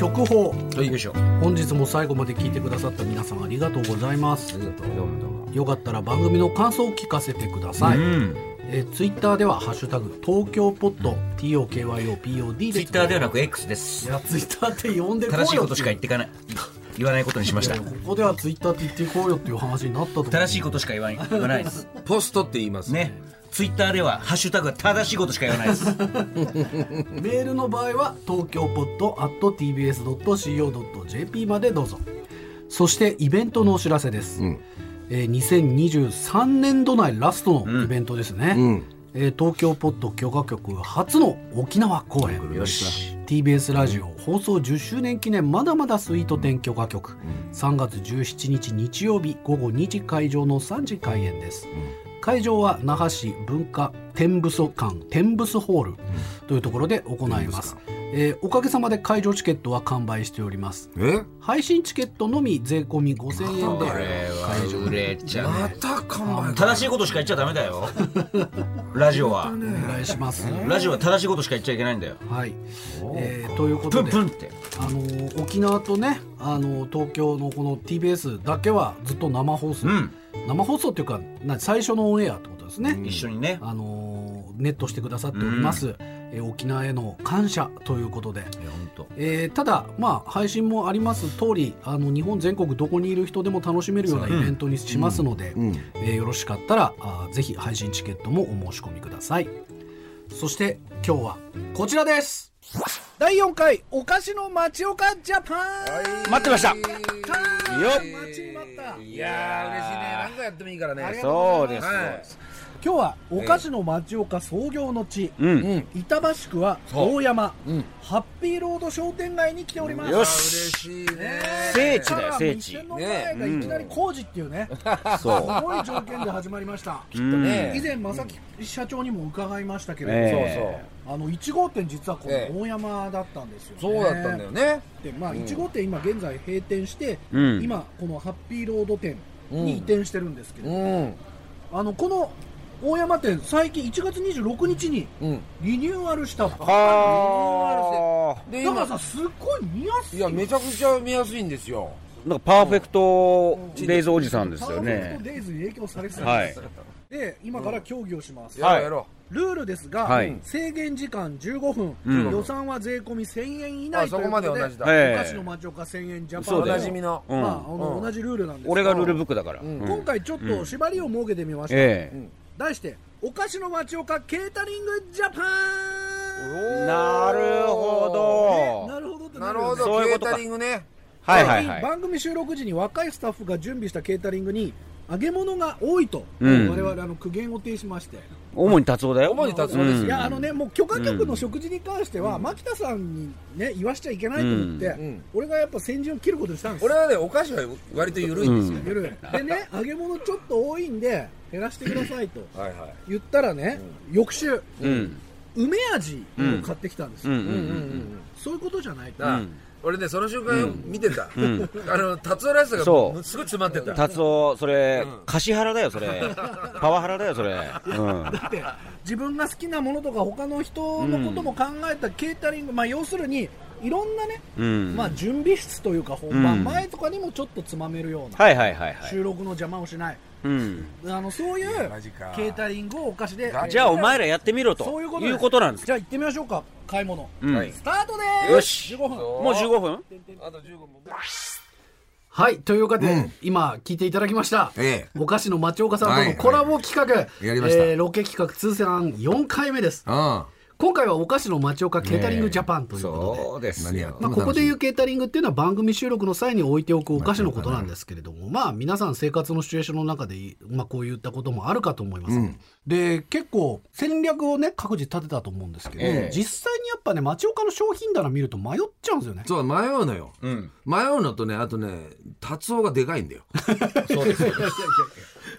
速報。 よいしょ。 本日も最後まで聞いてくださった皆さんありがとうございます。 ありがとう。どうもよかったら番組の感想を聞かせてください。ツイッターではハッシュタグ東京ポッド TOKYOPOD でツイッターではなく X です。 いやツイッターって呼んでこうよ。 正しいことしか言っていかない言わないことにしました。 ここではツイッターって言っていこうよっていう話になったと思う。 正しいことしか言わないですポストって言いますね。ツイッターではハッシュタグ正しいことしか言わないですメールの場合は東京ポッド @tbs.co.jp までどうぞ。そしてイベントのお知らせです。2023年度内ラストのイベントですね。東京ポッド許可局初の沖縄公演。 よし。 TBS ラジオ放送10周年記念まだまだスイート10許可局、3月17日日曜日午後2時会場の3時開演です。会場は那覇市文化天物館天物ホールというところで行います。おかげさまで会場チケットは完売しております。配信チケットのみ税込み5000円で会場売れちゃう。 また完売。 正しいことしか言っちゃダメだよラジオは。 お願いします。 ラジオは正しいことしか言っちゃいけないんだよ。 はい、ということでプンプンって沖縄とね東京のこの TBS だけはずっと生放送、生放送っていうか最初のオンエアってことですね。 一緒にねネットしてくださっております。沖縄への感謝ということで、ただ配信もあります通り日本全国どこにいる人でも楽しめるようなイベントにしますので、よろしかったらぜひ配信チケットもお申し込みください。そして今日はこちらです。第4回お菓子の町岡ジャパン、 待ってましたよっ。 待ちに待った。 いやー嬉しいね。何かやってもいいからね。 そうです、 今日はお菓子の町岡創業の地、板橋区は大山、ハッピーロード商店街に来ております。 よし、 嬉しいね。 聖地だよ聖地。 店の前がいきなり工事っていうね、すごい条件で始まりました。きっとね、以前正木社長にも伺いましたけれども、1号店実はこの大山だったんですよね。 そうだったんだよね。 で1号店今現在閉店して、今このハッピーロード店に移転してるんですけど、この大山店最近1月26日にリニューアルしたばっかりで、だからさすっごい見やすい。 いやめちゃくちゃ見やすいんですよ。 なんかパーフェクトデイズおじさんですよね。 パーフェクトデイズに影響されてたんです。で今から協議をします。 やろう。 ルールですが、制限時間15分、予算は税込み1000円以内ということで、お菓子の町岡1000円ジャパンおなじみの、 同じルールなんですが、 俺がルールブックだから、 今回ちょっと縛りを設けてみました。題してお菓子の町岡ケータリングジャパン。 なるほど、 なるほどってなるほど。ケータリングね。 番組収録時に若いスタッフが準備したケータリングに揚げ物が多いと、我々苦言を呈しまして、 主に達夫だよ。 主に達夫です。 いやもう許可局の食事に関しては牧田さんにね言わしちゃいけないと思って、俺がやっぱ先陣を切ることにしたんです。 俺はねお菓子は割と緩いんですよ。 緩いでね、揚げ物ちょっと多いんで減らしてくださいと言ったらね、翌週梅味を買ってきたんですよ。そういうことじゃないと。 俺ねその瞬間見てた。達夫らしさがすごい詰まってた。 達夫それ橿原だよそれ。パワハラだよそれ。だって自分が好きなものとか他の人のことも考えたケータリング、要するにいろんなね、準備室というか本番前とかにもちょっとつまめるような、収録の邪魔をしない、そういうケータリングをお菓子で、 じゃあお前らやってみろということなんです。 じゃあ行ってみましょうか。買い物、スタートでーす。 よし、 15分。 もう15分。 あと15分。 はい、というわけで、今聞いていただきました、お菓子の町岡さんとのコラボ企画、ロケ企画通算4回目です。今回はお菓子の町岡ケータリングジャパンということで、ここでいうケータリングっていうのは番組収録の際に置いておくお菓子のことなんですけれども、皆さん生活のシチュエーションの中で、こういったこともあるかと思います。で結構戦略をね各自立てたと思うんですけど、実際にやっぱね町岡の商品棚見ると迷っちゃうんですよね。 そう迷うのよ、迷うのとね、あとね達夫がでかいんだよ。 そうです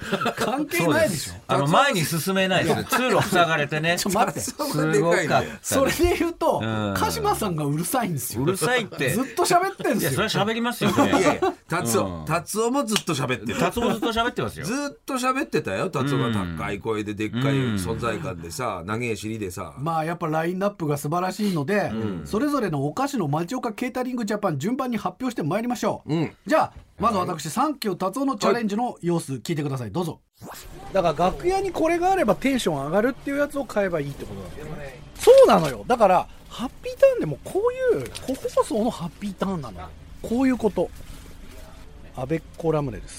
関係ないでしょ。 前に進めないです。通路塞がれてね。 ちょっと待って、 すごかった。 それで言うと鹿島さんがうるさいんですよ。 うるさいってずっと喋ってんですよ。 いやそれは喋りますよ。 達夫もずっと喋ってる。 達夫ずっと喋ってますよ。 ずっと喋ってたよ。達夫が高い声ででっかい存在感でさ、長い尻でさ。 まあやっぱラインナップが素晴らしいので、それぞれのお菓子の町岡ケータリングジャパン順番に発表してまいりましょう。じゃあまず私サンキュー達夫のチャレンジの様子聞いてください。どうぞ。だから楽屋にこれがあればテンション上がるっていうやつを買えばいいってことなんですよね。そうなのよ。だからハッピーターンでもこういう個包装のハッピーターンなの。こういうこと。アベッコラムネです。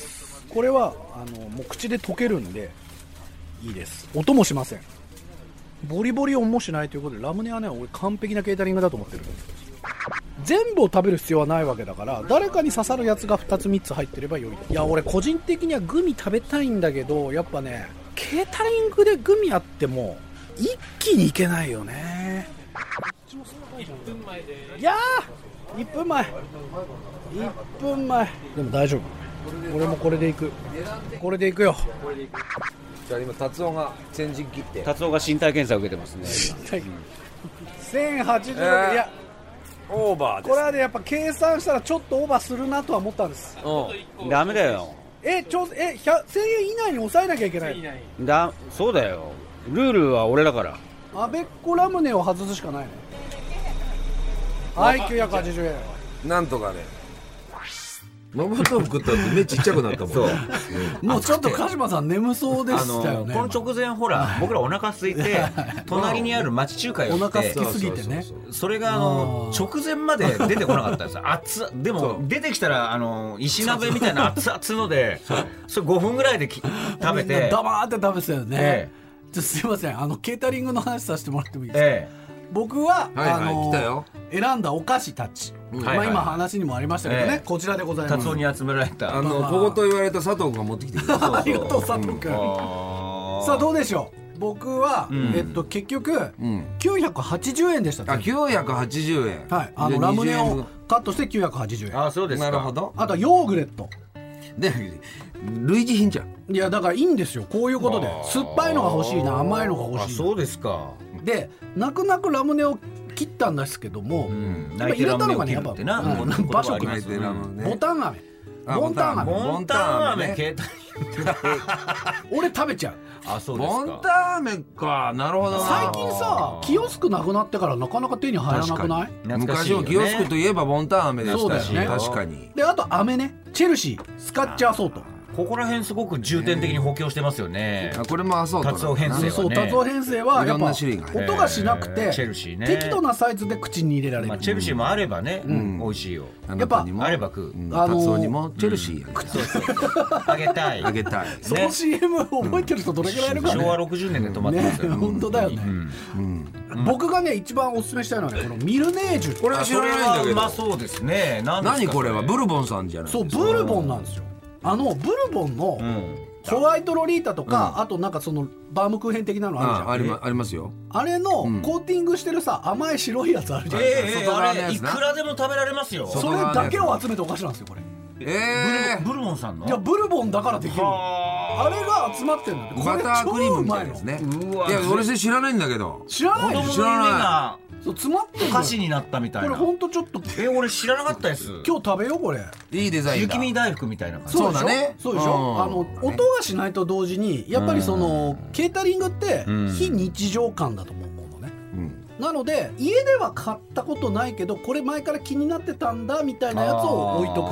これはもう口で溶けるんでいいです。音もしません。ボリボリ音もしないということで、ラムネはね俺完璧なケータリングだと思ってるんです。全部を食べる必要はないわけだから、誰かに刺さるやつが2つ3つ入ってれば良い。いや俺個人的にはグミ食べたいんだけど、やっぱねケータリングでグミあっても一気にいけないよね。いやー1分前でも大丈夫。俺もこれでいくよ。 じゃあ今達夫が先陣切って、 達夫が身体検査を受けてますね。 1086、いやオーバーです。 これはねやっぱ計算したらちょっとオーバーするなとは思ったんです。 ダメだよ。 1000円以内に抑えなきゃいけない。 そうだよ。ルールは俺だから。 アベッコラムネを外すしかないね。はい、980円。 なんとかね。ママトーク食ったって目ちっちゃくなったもん。そう。 もうちょっと鹿島さん眠そうでしたよね。 この直前ほら僕らお腹空いて隣にある町中華寄って、 お腹空きすぎてね。 それが直前まで出てこなかったんですよ。でも出てきたら石鍋みたいな熱々ので、それ5分ぐらいで食べてダバーって食べてたよね。すいませんケータリングの話させてもらってもいいですか。僕は選んだお菓子たち、今話にもありましたけどね、こちらでございます。 達夫に集められた小言言われた佐藤君が持ってきてくれた。 ありがとう佐藤君。さあどうでしょう。僕は結局980円でした。 980円。 はい、ラムネをカットして980円。 あ、そうですか。 なるほど。 あとはヨーグレットで類似品じゃん。 いやだからいいんですよ。こういうことで酸っぱいのが欲しいな、甘いのが欲しいな。 そうですか。 で泣く泣くラムネを切ったんですけども、 泣いてラムネを切るってな、 場所変えてボタン飴、ボンタン飴携帯俺食べちゃう。 あ、そうですか。 ボンタン飴か。なるほど。 最近さキヨスクなくなってからなかなか手に入らなくない？ 昔のキヨスクといえばボンタン飴でしたし、確かに。 であと飴ね、チェルシースカッチアソート、 ここら辺すごく重点的に補強してますよね。 これもアソート。 達夫編成はね。 そう、達夫編成はやっぱ音がしなくてチェルシーね、 適度なサイズで口に入れられる。 チェルシーもあればね、美味しいよ。 やっぱあれば食う。 達夫にもチェルシーあげたい。 あげたい。 その CM 覚えてる人どれくらいいるかね。 昭和60年で止まってますよ。 本当だよね。僕がね一番おすすめしたいのはねこのミルネージュ。 これは知らないんだけど。 うまそうですね。 何これはブルボンさんじゃない。 そう、ブルボンなんですよ。ブルボンのホワイトロリータとか、あとなんかそのバームクーヘン的なのあるじゃん。 ありますよ。 あれのコーティングしてるさ甘い白いやつあるじゃん。 あれいくらでも食べられますよ。 それだけを集めたお菓子なんですよこれ。 ブルボンさんの。 いやブルボンだからできる。あれが集まってるの。 バタークリームみたいですね。いや俺知らないんだけど。 知らない。 知らない。 そう詰まってる。 お菓子になったみたいな。 これほんとちょっと。 俺知らなかったです。 今日食べようこれ。 いいデザインだ。 雪見大福みたいな感じ。 そうだね。そうでしょ。音がしないと同時にやっぱりそのケータリングって非日常感だと思うのね。なので家では買ったことないけどこれ前から気になってたんだみたいなやつを置いとくっていう。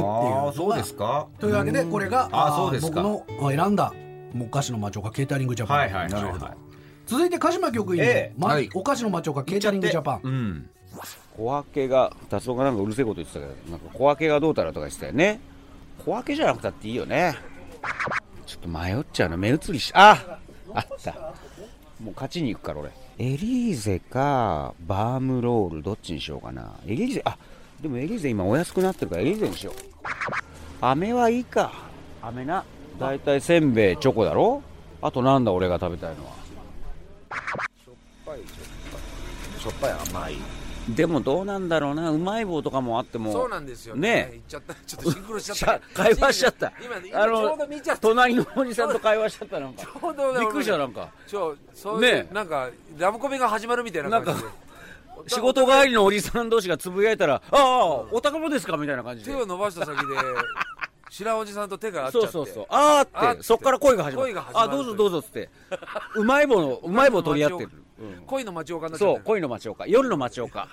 そうですか。 というわけでこれが僕の選んだお菓子の町岡ケータリングジャパン。なるほど。続いて鹿島局員のお菓子の町岡ケータリングジャパン。 小分けが達夫がなんかうるせえこと言ってたけど、なんか小分けがどうたらとか言ってたよね。小分けじゃなくたっていいよね。ちょっと迷っちゃうな。目移りしあったもう勝ちに行くから俺。エリーゼかバームロールどっちにしようかな。エリーゼでもエリーゼ今お安くなってるからエリーゼにしよう。飴はいいか。飴なだいたいせんべいチョコだろ。あとなんだ俺が食べたいのは。しょっぱい甘いでもどうなんだろうな、うまい棒とかもあってもそうなんですよね。 言っちゃった、ちょっとシンクロしちゃった会話しちゃった。 今ちょうど見ちゃった。 隣のおじさんと会話しちゃった。なんかちょうどびっくりした。なんかそうね、なんかラブコメが始まるみたいな感じで、 仕事帰りのおじさん同士がつぶやいたら、ああお宝物ですかみたいな感じで手を伸ばした先で知らんおじさんと手が合っちゃって、 そうあーってそっから恋が始まる。あ、どうぞどうぞっつってうまい棒取り合ってる。 恋の町岡になっちゃってる。 そう、恋の町岡、夜の町岡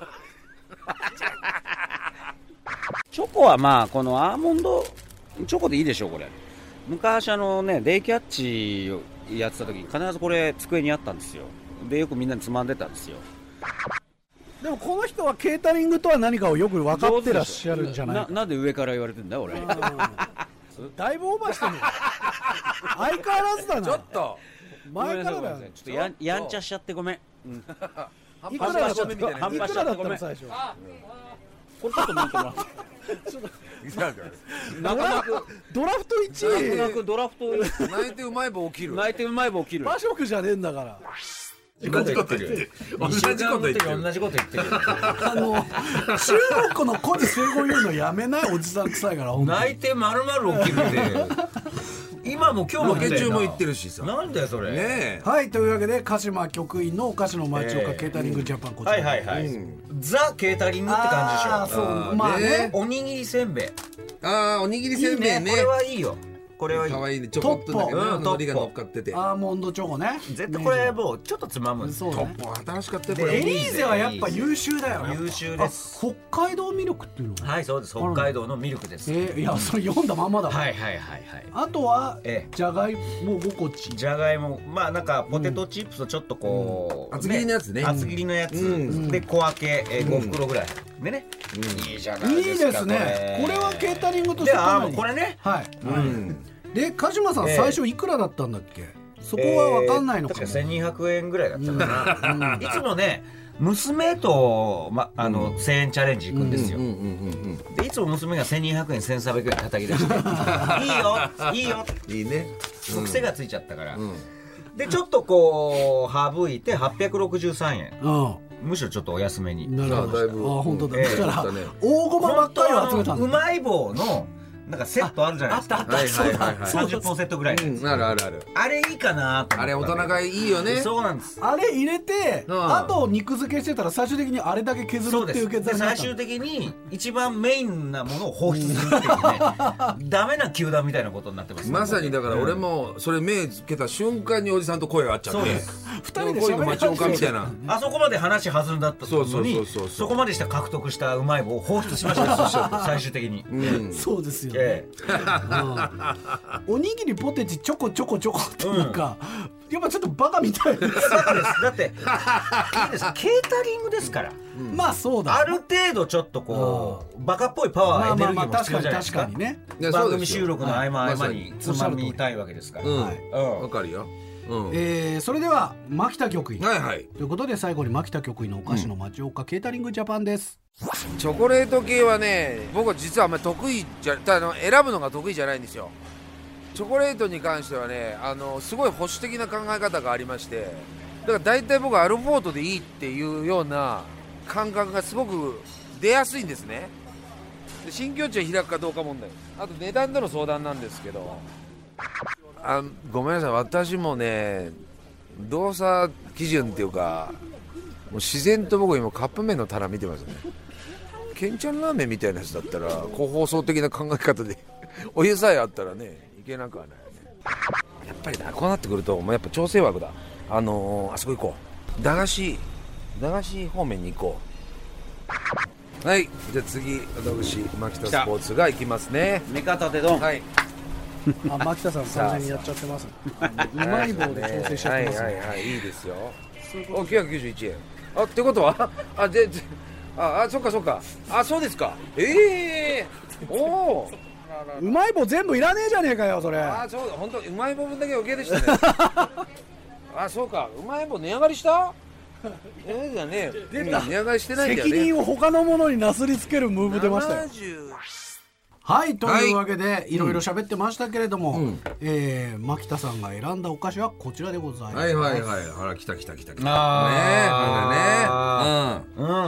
チョコはまあこのアーモンドチョコでいいでしょう。これ昔ねデイキャッチやってた時に必ずこれ机にあったんですよ。でよくみんなにつまんでたんですよ。 でもこの人はケータリングとは何かをよく分かってらっしゃるんじゃないか。 なんで上から言われてんだ俺だいぶオーバーしてる相変わらずだな。 ちょっと前からだよ。 ちょっとやんちゃしちゃってごめん。 いくらだったの最初。 これちょっと見てもらってドラフト1位ドラフト泣いてうまい棒起きる。 馬食じゃねえんだから同じこと言ってる。同じこと言ってる。 中国の古事成語言うのやめない。おじさん臭いから。 泣いて丸々起きるって今も今日もロケ中も言ってるしさ。 なんだよそれね。 はいというわけで鹿島局員のお菓子の町岡ケータリングジャパン、こちらザ・ケータリングって感じでしょ。 あそうまあね。 おにぎりせんべい、 おにぎりせんべいね。 これはいいよ。これはいい。 可愛いね。ちょこっとだけ海苔が乗っかってて。 アーモンドチョコね。 絶対これもうちょっとつまむんです。 そうね。 トッポ新しかったよこエれ。 リーゼはやっぱ優秀だよ。 優秀です。 北海道ミルクっていうの。 はいそうです。北海道のミルクです。 いやそれ読んだまんまだ。 はいあとはじゃがいも5個ち。 じゃがいもまあなんかポテトチップスとちょっとこう厚切りのやつね。 厚切りのやつで小分け5袋ぐらいでね。いいじゃないですか。 いいですね。これはケータリングとしてかなり。これね。 はい。で鹿島さん最初いくらだったんだっけ。そこは分かんないのかも。 確か1200円ぐらいだったかな。いつもね娘と1000円チャレンジ行くんですよ。でいつも娘が1200円1300円叩き出していいよいいね。 癖がついちゃったから。でちょっとこう省いて863円。むしろちょっとお安めに。 なるほど。だいぶ。本当だ。だから大ごまばっかりを集めたんだ。 うまい棒のなんかセットあるじゃないですか。 あった 30本セットぐらい。 ある。 あれいいかなと思って。 あれ大人がいいよね。 そうなんです。 あれ入れてあと肉付けしてたら最終的にあれだけ削るっていう決断になった。 最終的に一番メインなものを放出するっていうねダメな球団みたいなことになってます。 まさにだから俺もそれ目つけた瞬間におじさんと声が合っちゃって。 2人で恋の町岡みたいな。 あそこまで話弾んだったのにそこまでした獲得したうまい棒を放出しました最終的に。 そうですよ。おにぎりポテチちょこちょこってなんかやっぱちょっとバカみたいです。 だっていいですケータリングですから。 まあそうだ。 ある程度ちょっとこうバカっぽいパワーエネルギーも必要じゃないですか。番組収録の合間につまみたいわけですから。 わかるよ。 それでは牧田局員ということで最後に牧田局員のお菓子の町岡ケータリングジャパンです。 チョコレート系はね僕は実はあんまり得意じゃ選ぶのが得意じゃないんですよ。チョコレートに関してはねすごい保守的な考え方がありまして、だから大体僕はアルフォートでいいっていうような感覚がすごく出やすいんですね。で新境地を開くかどうか問題、あと値段での相談なんですけど、ごめんなさい私もね動作基準っていうかもう自然と僕今カップ麺の棚見てますね。ケンちゃんラーメンみたいなやつだったら個包装的な考え方でお湯さえあったらねいけなくはないよね。やっぱりなこうなってくるともうやっぱ調整枠だ。あそこ行こう。駄菓子方面に行こう。はいじゃあ次私牧田スポーツが行きますね。 目方でドン。 はい牧田さん完全にやっちゃってます。うまい棒で調整しちゃってます。 いいですよ。991円。ってことはそっかそうですか。おうまい棒全部いらねえじゃねえかよそれ。 そうだ本当うまい棒分だけ余計でしたね。そうかうまい棒値上がりした。値上がりしてないんだよね。 責任を他のものになすりつけるムーブ出ましたよ。はいというわけでいろいろ喋ってましたけれども、牧田さんが選んだお菓子はこちらでございます。 はい。ほら来た。 なん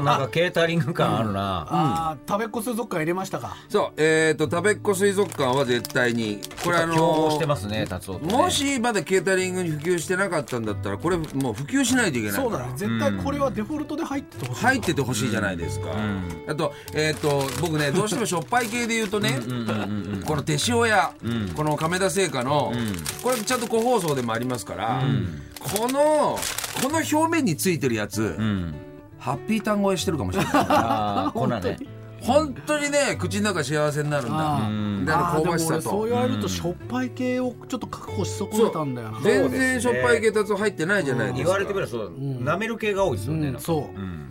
なんかケータリング感あるな。食べっ子水族館入れましたか。 そう、食べっ子水族館は絶対にこれ競合してますね、達夫。 もしまだケータリングに普及してなかったんだったらこれもう普及しないといけない。 そうだね、絶対これはデフォルトで入っててほしい。 入っててほしいじゃないですか。あと僕ねどうしてもしょっぱい系で言うとね、この手塩屋、この亀田製菓のこれちゃんと個包装でもありますから、この表面についてるやつ、ハッピーターン超えしてるかもしれない。 粉ね。 本当にね口の中幸せになるんだ。香ばしさと。 そう言われるとしょっぱい系をちょっと確保し損ねたんだよな。 全然しょっぱい系達夫入ってないじゃないですか。 言われてみればそうなめる系が多いですよね。 そう。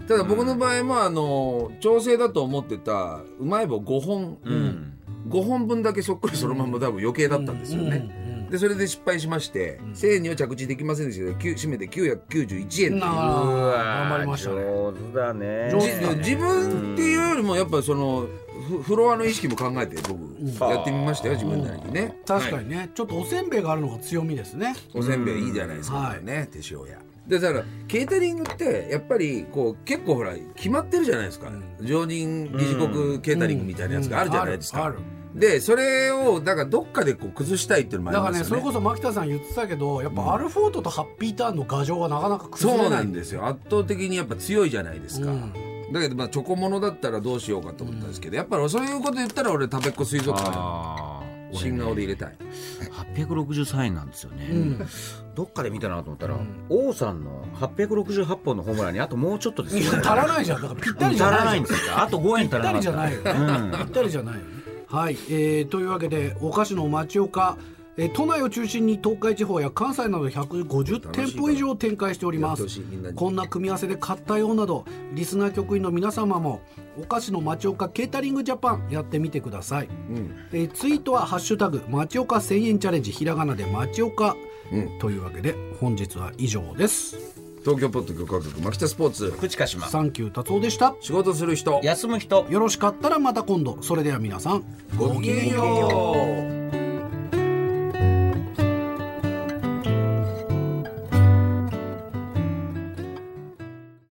ただ僕の場合も調整だと思ってたうまい棒5本分だけそっくりそのまま多分余計だったんですよね。でそれで失敗しまして1000円には着地できませんでしたけど締めて991円。 頑張りましたね。 上手だね。 自分っていうよりもやっぱりそのフロアの意識も考えて僕やってみましたよ、自分なりにね。 確かにね、ちょっとおせんべいがあるのが強みですね。 おせんべいいいじゃないですかね、手塩屋で。だからケータリングってやっぱりこう結構ほら決まってるじゃないですか。常任理事国ケータリングみたいなやつがあるじゃないですか。でそれをだからどっかでこう崩したいっていうのもありますよね。 だからね、それこそ牧田さん言ってたけど、やっぱアルフォートとハッピーターンの牙城はなかなか崩れない。 そうなんですよ。圧倒的にやっぱ強いじゃないですか。だけどチョコモノだったらどうしようかと思ったんですけど、やっぱりそういうこと言ったら俺食べっ子水族館新顔で入れたい。 863円なんですよね。どっかで見たなと思ったら、王さんの868本のホームランにあともうちょっとですよね。 足らないじゃん。だからぴったりじゃないんですよ。 あと5円足らない。 ぴったりじゃないよね。ぴったりじゃないよね。はい、というわけでお菓子の町岡、都内を中心に東海地方や関西など150店舗以上展開しております。こんな組み合わせで買ったよなど、リスナー局員の皆様もお菓子の町岡ケータリングジャパンやってみてください。ツイートはハッシュタグ町岡1000円チャレンジ、ひらがなで町岡、というわけで本日は以上です。 東京ポッド許可局牧田スポーツ口鹿島サンキュー達夫でした。 仕事する人休む人、 よろしかったらまた今度。それでは皆さんごきげんよう。